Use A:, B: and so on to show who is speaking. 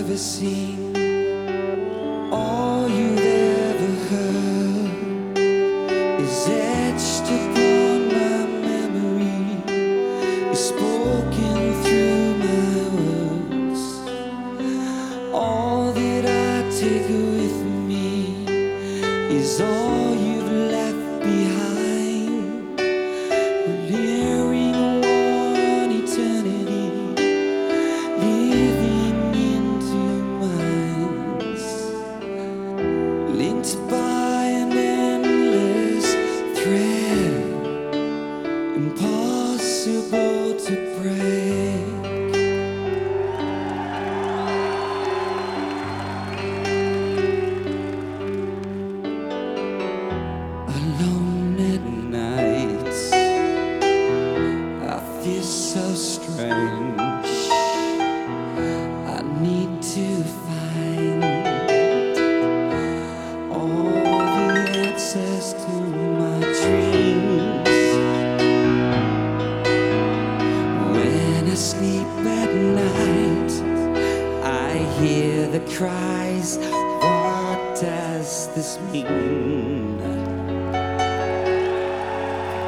A: ever seen, all you've ever heard is etched upon my memory, is spoken through my words. All that I take with me is all you've left behind. We're nearing one eternity, living into minds, linked by an endless thread, impossible to break. Alone at night, I feel so strange. I need to find all the answers to my dreams. When I sleep at night, I hear the cries. What does this mean?